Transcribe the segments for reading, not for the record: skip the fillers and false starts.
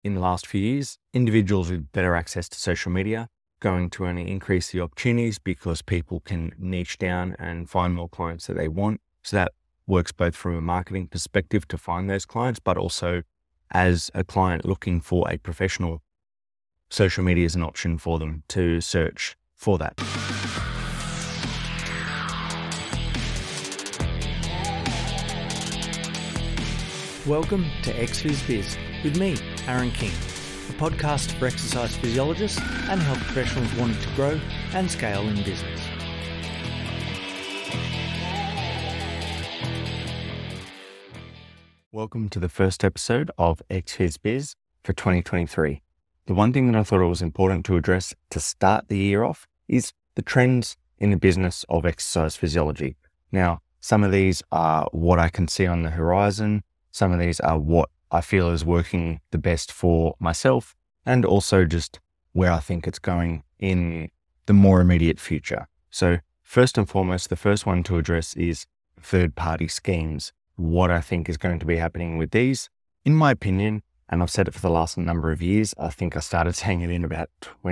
in the last few years. Individuals with better access to social media going to only increase the opportunities because people can niche down and find more clients that they want. So that works both from a marketing perspective to find those clients, but also as a client looking for a professional, social media is an option for them to search for that. Welcome to XPhysBiz with me, Aaron King, a podcast for exercise physiologists and health professionals wanting to grow and scale in business. Welcome to the first episode of XPhysBiz for 2023. The one thing that I thought it was important to address to start the year off is the trends in the business of exercise physiology. Now, some of these are what I can see on the horizon. Some of these are what I feel is working the best for myself, and also just where I think it's going in the more immediate future. So first and foremost, the first one to address is third-party schemes. What I think is going to be happening with these, in my opinion, and I've said it for the last number of years. I think I started saying it in about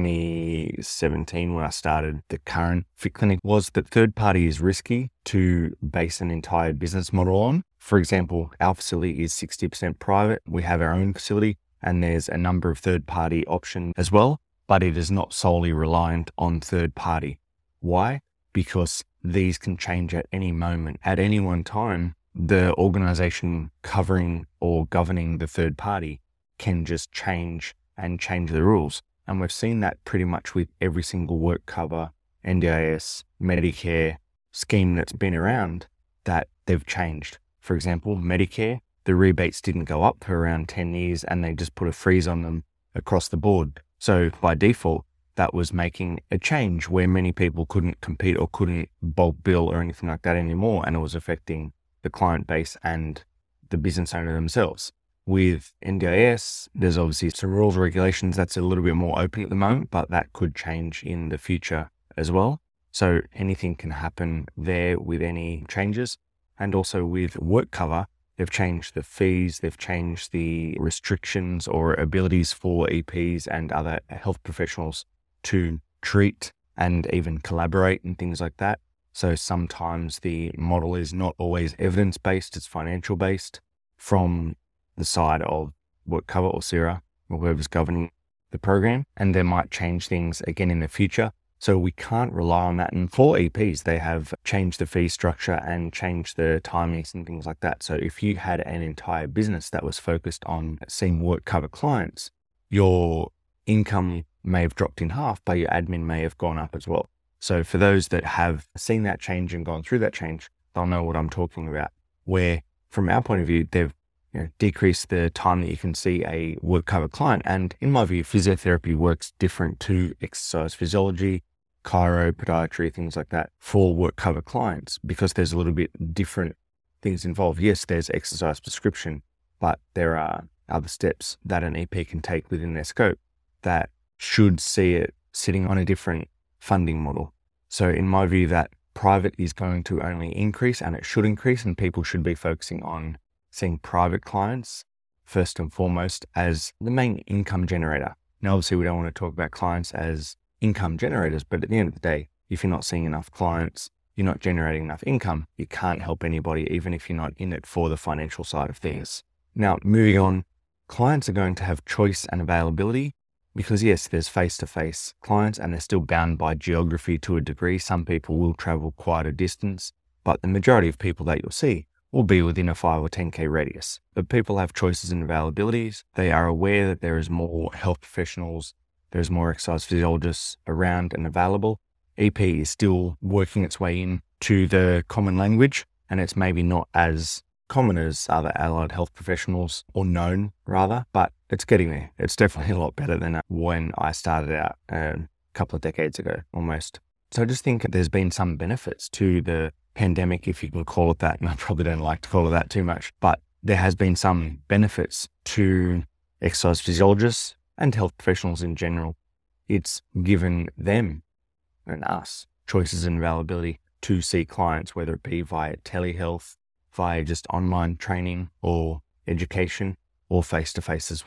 2017 when I started the current Fit Clinic, was that third party is risky to base an entire business model on. For example, our facility is 60% private. We have our own facility and there's a number of third party options as well, but it is not solely reliant on third party. Why? Because these can change at any moment. At any one time, the organization covering or governing the third party can just change the rules. And we've seen that pretty much with every single work cover, NDIS, Medicare scheme that's been around, that they've changed. For example, Medicare, the rebates didn't go up for around 10 years and they just put a freeze on them across the board. So by default, that was making a change where many people couldn't compete or couldn't bulk bill or anything like that anymore. And it was affecting the client base and the business owner themselves. With NDIS, there's obviously some rules, regulations that's a little bit more open at the moment, but that could change in the future as well. So anything can happen there with any changes. And also with work cover, they've changed the fees, they've changed the restrictions or abilities for EPs and other health professionals to treat and even collaborate and things like that. So sometimes the model is not always evidence-based, it's financial-based from the side of work cover or CIRA or whoever's governing the program, and they might change things again in the future. So we can't rely on that. And for EPs, they have changed the fee structure and changed the timings and things like that. So if you had an entire business that was focused on seeing work cover clients, your income may have dropped in half, but your admin may have gone up as well. So for those that have seen that change and gone through that change, they'll know what I'm talking about, where from our point of view, they've decrease the time that you can see a work cover client. And in my view, physiotherapy works different to exercise physiology, chiro, podiatry, things like that for work cover clients, because there's a little bit different things involved. Yes, there's exercise prescription, but there are other steps that an EP can take within their scope that should see it sitting on a different funding model. So in my view, that private is going to only increase, and it should increase, and people should be focusing on seeing private clients first and foremost as the main income generator. Now, obviously, we don't want to talk about clients as income generators, but at the end of the day, if you're not seeing enough clients, you're not generating enough income, you can't help anybody, even if you're not in it for the financial side of things. Now, moving on, clients are going to have choice and availability because, yes, there's face-to-face clients and they're still bound by geography to a degree. Some people will travel quite a distance, but the majority of people that you'll see will be within a 5 or 10K radius. But people have choices and availabilities. They are aware that there is more health professionals, there's more exercise physiologists around and available. EP is still working its way in to the common language, and it's maybe not as common as other allied health professionals, or known rather, but it's getting there. It's definitely a lot better than when I started out a couple of decades ago almost. So I just think there's been some benefits to the pandemic, if you can call it that, and I probably don't like to call it that too much, but there has been some benefits to exercise physiologists and health professionals in general. It's given them and us choices and availability to see clients, whether it be via telehealth, via just online training or education, or face-to-face as well.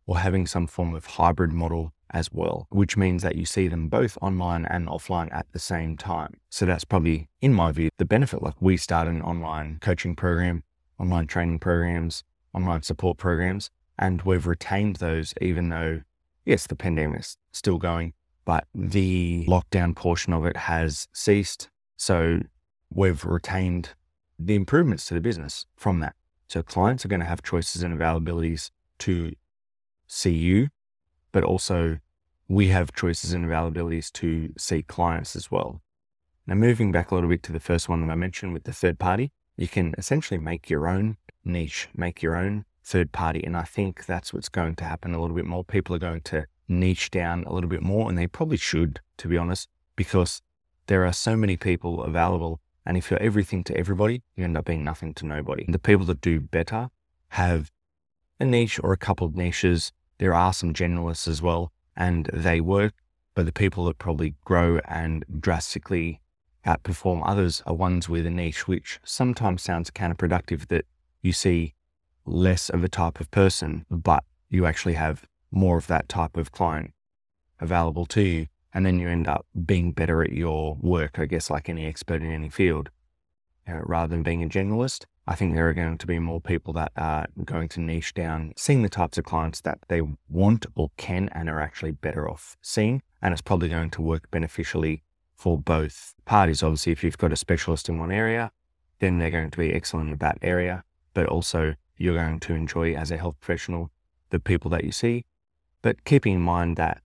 or having some form of hybrid model as well, which means that you see them both online and offline at the same time. So that's probably, in my view, the benefit. Like, we started an online coaching program, online training programs, online support programs, and we've retained those even though, yes, the pandemic's still going, but the lockdown portion of it has ceased. So we've retained the improvements to the business from that. So clients are going to have choices and availabilities to see you, but also we have choices and availabilities to see clients as well. Now, moving back a little bit to the first one that I mentioned with the third party, you can essentially make your own niche, make your own third party. And I think that's what's going to happen a little bit more. People are going to niche down a little bit more, and they probably should, to be honest, because there are so many people available. And if you're everything to everybody, you end up being nothing to nobody. The people that do better have a niche or a couple of niches. There are some generalists as well, and they work, but the people that probably grow and drastically outperform others are ones with a niche, which sometimes sounds counterproductive, that you see less of a type of person, but you actually have more of that type of client available to you. And then you end up being better at your work, I guess, like any expert in any field. Rather than being a generalist, I think there are going to be more people that are going to niche down, seeing the types of clients that they want or can and are actually better off seeing. And it's probably going to work beneficially for both parties. Obviously, if you've got a specialist in one area, then they're going to be excellent at that area. But also, you're going to enjoy, as a health professional, the people that you see. But keeping in mind that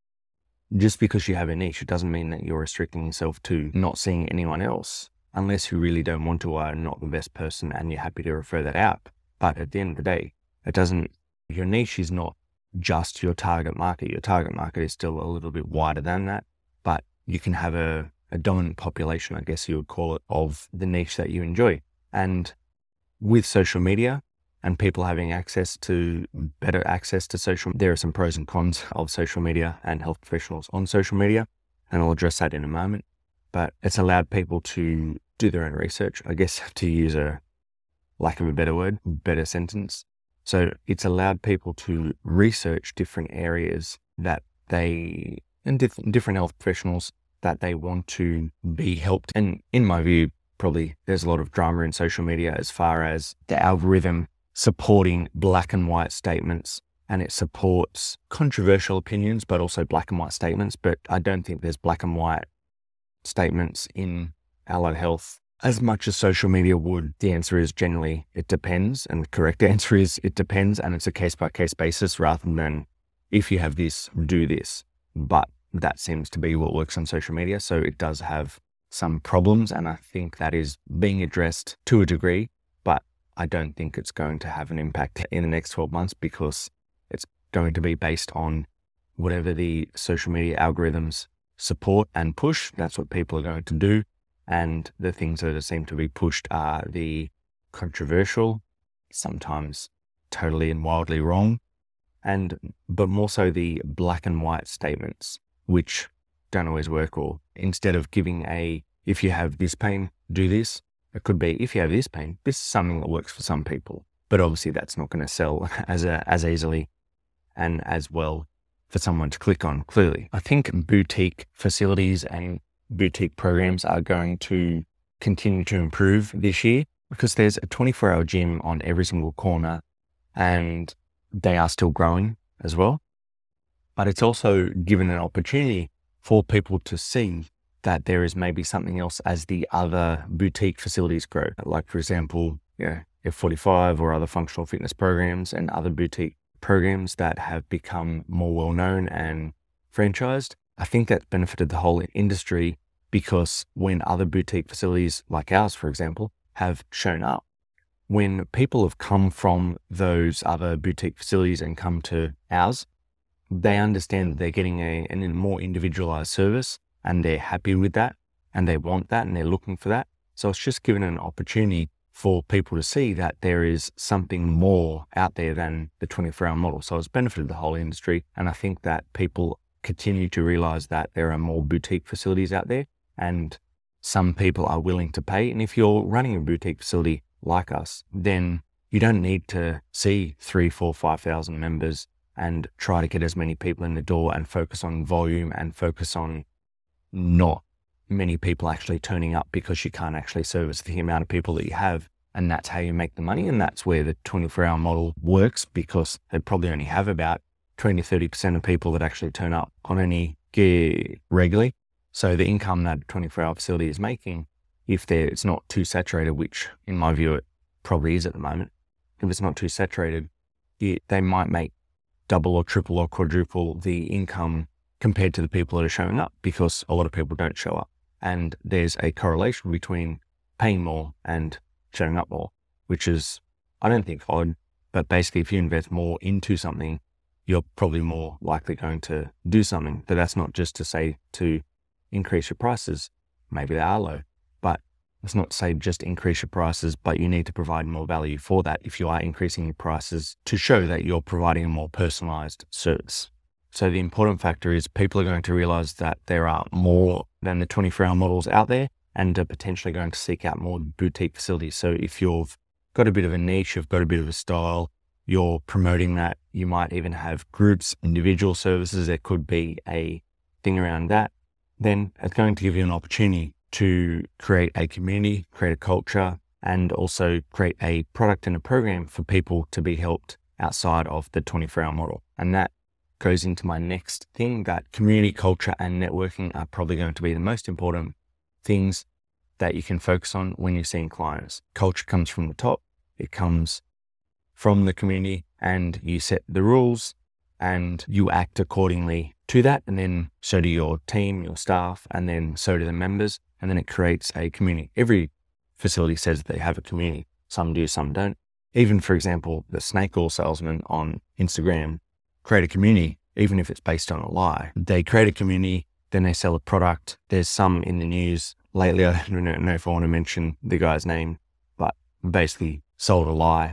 just because you have a niche, it doesn't mean that you're restricting yourself to not seeing anyone else, unless you really don't want to or are not the best person and you're happy to refer that out. But at the end of the day, your niche is not just your target market. Your target market is still a little bit wider than that, but you can have a dominant population, I guess you would call it, of the niche that you enjoy. And with social media, and people having better access to social, there are some pros and cons of social media and health professionals on social media, and I'll address that in a moment. But it's allowed people to do their own research, I guess, to use a lack of a better word, better sentence. So it's allowed people to research different areas that different health professionals that they want to be helped. And in my view, probably there's a lot of drama in social media as far as the algorithm supporting black and white statements, and it supports controversial opinions, but also black and white statements. But I don't think there's black and white statements in allied health as much as social media would. The answer is generally it depends, and the correct answer is it depends, and it's a case-by-case basis rather than if you have this, do this. But that seems to be what works on social media, so it does have some problems, and I think that is being addressed to a degree, but I don't think it's going to have an impact in the next 12 months because it's going to be based on whatever the social media algorithms support and push. That's what people are going to do. And the things that seem to be pushed are the controversial, sometimes totally and wildly wrong, but more so the black and white statements, which don't always work. Or instead of giving if you have this pain, do this, it could be, if you have this pain, this is something that works for some people. But obviously that's not going to sell as easily and as well for someone to click on, clearly. I think boutique facilities and boutique programs are going to continue to improve this year because there's a 24-hour gym on every single corner and they are still growing as well. But it's also given an opportunity for people to see that there is maybe something else as the other boutique facilities grow. Like, for example, F45 or other functional fitness programs and other boutique programs that have become more well-known and franchised. I think that benefited the whole industry because when other boutique facilities like ours, for example, have shown up, when people have come from those other boutique facilities and come to ours, they understand that they're getting a more individualized service and they're happy with that and they want that and they're looking for that. So it's just given an opportunity for people to see that there is something more out there than the 24-hour model. So it's benefited the whole industry. And I think that people continue to realize that there are more boutique facilities out there and some people are willing to pay. And if you're running a boutique facility like us, then you don't need to see 3,000, 4,000, 5,000 members and try to get as many people in the door and focus on volume and focus on not many people actually turning up because you can't actually service the amount of people that you have. And that's how you make the money. And that's where the 24-hour model works, because they probably only have about 20 to 30% of people that actually turn up on any gear regularly. So the income that a 24-hour facility is making, if it's not too saturated, which in my view it probably is at the moment, if it's not too saturated, they might make double or triple or quadruple the income compared to the people that are showing up, because a lot of people don't show up. And there's a correlation between paying more and showing up more, which is, I don't think odd, but basically if you invest more into something, you're probably more likely going to do something. But that's not just to say to increase your prices. Maybe they are low, but it's not to say just increase your prices, but you need to provide more value for that if you are increasing your prices to show that you're providing a more personalized service. So the important factor is people are going to realize that there are more than the 24-hour models out there, and are potentially going to seek out more boutique facilities. So if you've got a bit of a niche, you've got a bit of a style, you're promoting that, you might even have groups, individual services, there could be a thing around that, then it's going to give you an opportunity to create a community, create a culture, and also create a product and a program for people to be helped outside of the 24-hour model. And that goes into my next thing, that community, culture, and networking are probably going to be the most important things that you can focus on when you're seeing clients. Culture comes from the top, it comes from the community, and you set the rules and you act accordingly to that. And then so do your team, your staff, and then so do the members. And then it creates a community. Every facility says they have a community. Some do, some don't. Even, for example, the snake oil salesman on Instagram create a community, even if it's based on a lie. They create a community, then they sell a product. There's some in the news lately, I don't know if I want to mention the guy's name, but basically sold a lie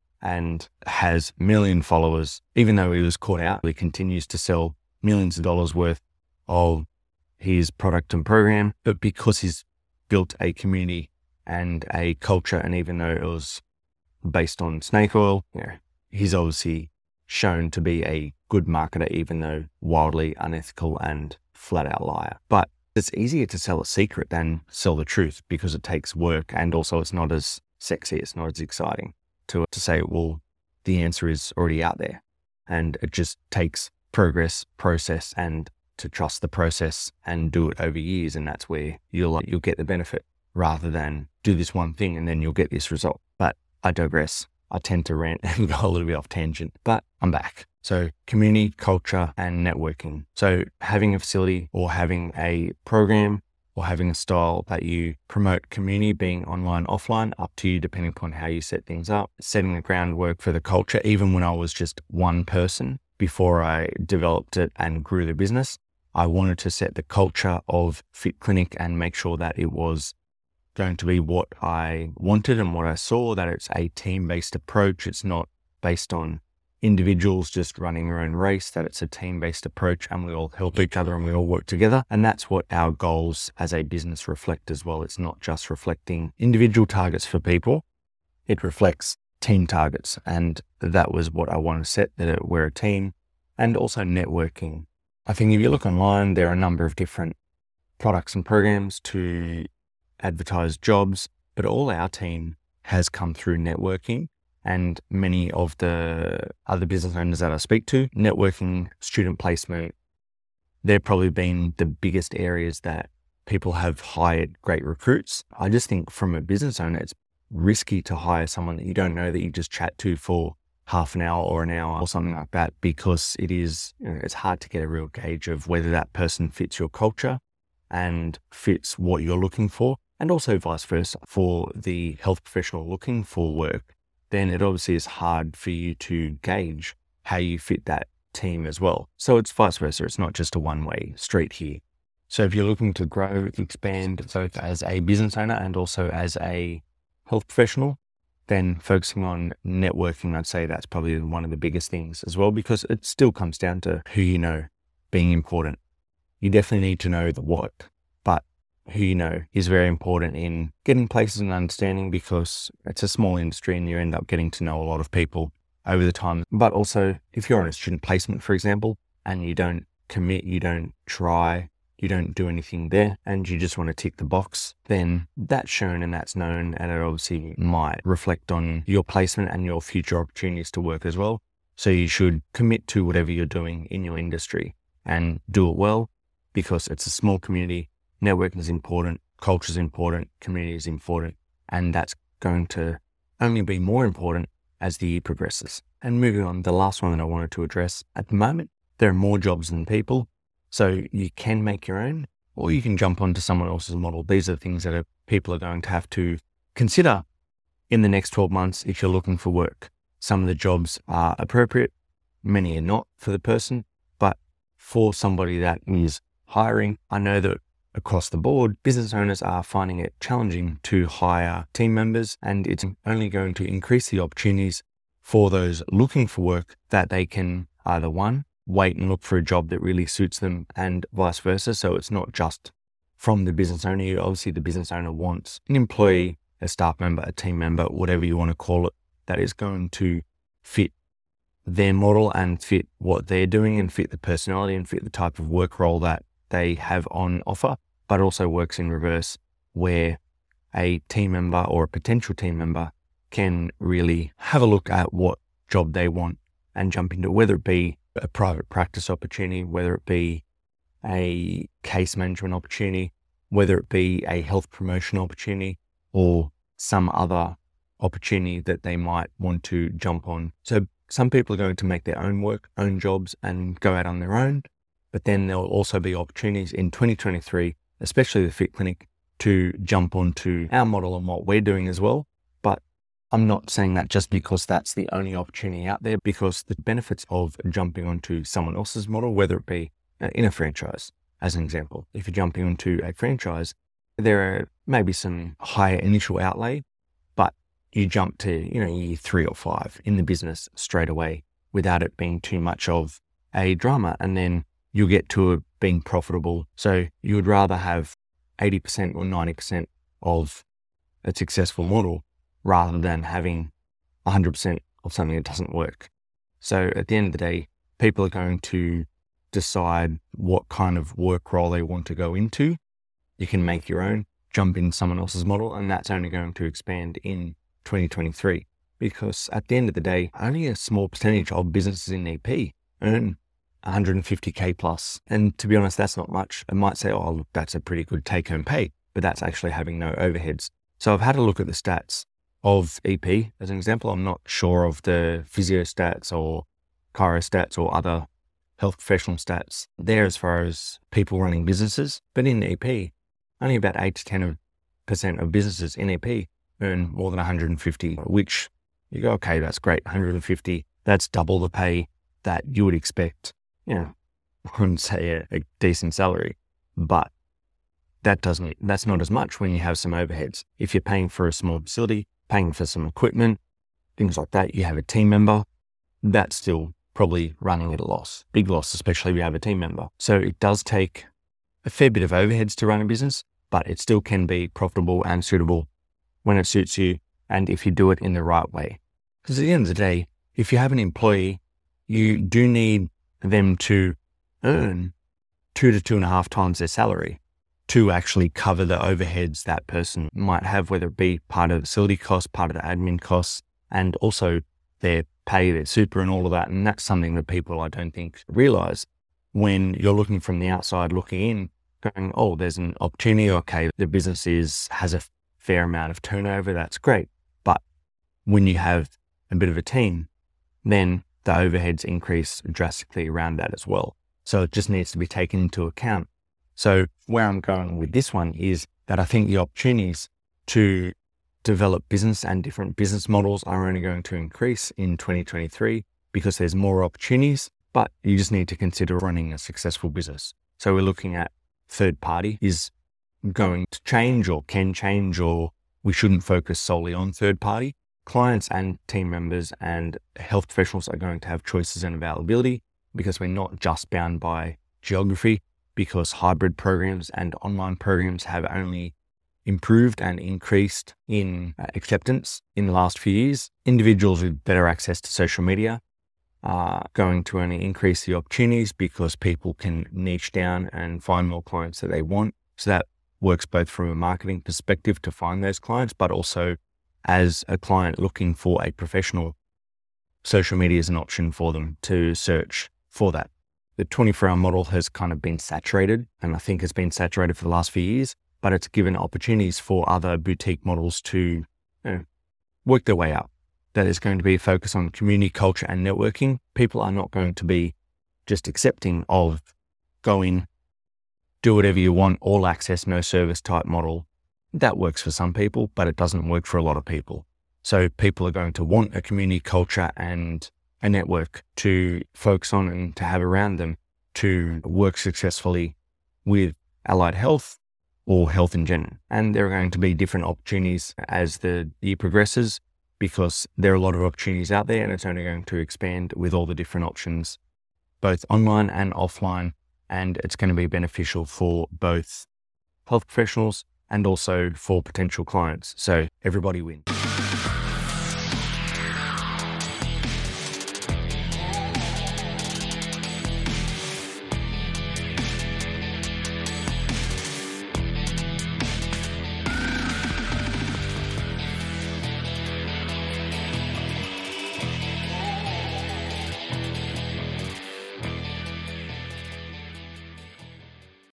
and has million followers. Even though he was caught out, he continues to sell millions of dollars worth of his product and program. But because he's built a community and a culture, and even though it was based on snake oil, he's obviously shown to be a good marketer, even though wildly unethical and flat out liar. But it's easier to sell a secret than sell the truth, because it takes work, and also it's not as sexy, it's not as exciting to say, well, the answer is already out there. And it just takes progress, process, and to trust the process and do it over years. And that's where you'll get the benefit, rather than do this one thing and then you'll get this result. But I digress. I tend to rant and go a little bit off tangent, but I'm back. So community, culture, and networking. So having a facility or having a program or having a style that you promote community, being online, offline, up to you, depending upon how you set things up. Setting the groundwork for the culture, even when I was just one person, before I developed it and grew the business, I wanted to set the culture of Fit Clinic and make sure that it was going to be what I wanted and what I saw, that it's a team-based approach. It's not based on individuals just running their own race, that it's a team-based approach and we all help each other and we all work together. And that's what our goals as a business reflect as well. It's not just reflecting individual targets for people, it reflects team targets. And that was what I wanted to set, that we're a team. And also networking. I think if you look online, there are a number of different products and programs to advertise jobs, but all our team has come through networking. And many of the other business owners that I speak to, networking, student placement, they've probably been the biggest areas that people have hired great recruits. I just think from a business owner, it's risky to hire someone that you don't know, that you just chat to for half an hour or an hour or something like that, because it is, it's hard to get a real gauge of whether that person fits your culture and fits what you're looking for. And also vice versa, for the health professional looking for work, then it obviously is hard for you to gauge how you fit that team as well. So it's vice versa. It's not just a one-way street here. So if you're looking to grow, expand both as a business owner and also as a health professional, then focusing on networking, I'd say that's probably one of the biggest things as well, because it still comes down to who you know being important. You definitely need to know the what, but who you know is very important in getting places and understanding, because it's a small industry and you end up getting to know a lot of people over the time. But also, if you're on a student placement, for example, and you don't commit, you don't try, you don't do anything there, and you just want to tick the box, then that's shown and that's known, and it obviously might reflect on your placement and your future opportunities to work as well. So you should commit to whatever you're doing in your industry and do it well, because it's a small community. Networking is important, culture is important, community is important, and that's going to only be more important as the year progresses. And moving on, the last one that I wanted to address, at the moment, there are more jobs than people. So you can make your own, or you can jump onto someone else's model. These are things that people are going to have to consider in the next 12 months if you're looking for work. Some of the jobs are appropriate, many are not for the person, but for somebody that is hiring, I know that across the board, business owners are finding it challenging to hire team members, and it's only going to increase the opportunities for those looking for work that they can either one, wait and look for a job that really suits them, and vice versa. So it's not just from the business owner. Obviously, the business owner wants an employee, a staff member, a team member, whatever you want to call it, that is going to fit their model and fit what they're doing and fit the personality and fit the type of work role that they have on offer, but also works in reverse, where a team member or a potential team member can really have a look at what job they want and jump into, whether it be a private practice opportunity, whether it be a case management opportunity, whether it be a health promotion opportunity, or some other opportunity that they might want to jump on. So some people are going to make their own work, own jobs, and go out on their own. But then there will also be opportunities in 2023, especially the Fit Clinic, to jump onto our model and what we're doing as well. But I'm not saying that just because that's the only opportunity out there, because the benefits of jumping onto someone else's model, whether it be in a franchise, as an example, if you're jumping onto a franchise, there are maybe some higher initial outlay, but you jump to, year 3 or 5 in the business straight away without it being too much of a drama. And then you'll get to it being profitable. So you would rather have 80% or 90% of a successful model rather than having 100% of something that doesn't work. So at the end of the day, people are going to decide what kind of work role they want to go into. You can make your own, jump in someone else's model, and that's only going to expand in 2023, because at the end of the day, only a small percentage of businesses in EP earn 150K plus. And to be honest, that's not much. I might say, oh, look, that's a pretty good take-home pay, but that's actually having no overheads. So I've had a look at the stats of EP as an example. I'm not sure of the physio stats or chiro stats or other health professional stats there as far as people running businesses. But in EP, only about 8 to 10% of businesses in EP earn more than 150, which you go, okay, that's great. 150, that's double the pay that you would expect. I wouldn't say a decent salary, but that's not as much when you have some overheads. If you're paying for a small facility, paying for some equipment, things like that, you have a team member, that's still probably running at a loss, big loss, especially if you have a team member. So it does take a fair bit of overheads to run a business, but it still can be profitable and suitable when it suits you and if you do it in the right way. Because at the end of the day, if you have an employee, you do need them to earn 2 to 2.5 times their salary to actually cover the overheads that person might have, whether it be part of the facility costs, part of the admin costs, and also their pay, their super and all of that. And that's something that people, I don't think, realize when you're looking from the outside looking in, going, oh, there's an opportunity. Okay, the business has a fair amount of turnover. That's great. But when you have a bit of a team, then the overheads increase drastically around that as well. So it just needs to be taken into account. So where I'm going with this one is that I think the opportunities to develop business and different business models are only going to increase in 2023 because there's more opportunities, but you just need to consider running a successful business. So we're looking at third party is going to change or can change, or we shouldn't focus solely on third party. Clients and team members and health professionals are going to have choices and availability because we're not just bound by geography, because hybrid programs and online programs have only improved and increased in acceptance in the last few years. Individuals with better access to social media are going to only increase the opportunities because people can niche down and find more clients that they want. So that works both from a marketing perspective to find those clients, but also as a client looking for a professional, social media is an option for them to search for that. The 24-hour model has kind of been saturated, and I think has been saturated for the last few years, but it's given opportunities for other boutique models to work their way up. That is going to be a focus on community culture and networking. People are not going to be just accepting of go in, do whatever you want, all access, no service type model. That works for some people, but it doesn't work for a lot of people. So people are going to want a community culture and a network to focus on and to have around them to work successfully with allied health or health in general. And there are going to be different opportunities as the year progresses, because there are a lot of opportunities out there, and it's only going to expand with all the different options, both online and offline. And it's going to be beneficial for both health professionals and also for potential clients. So everybody wins.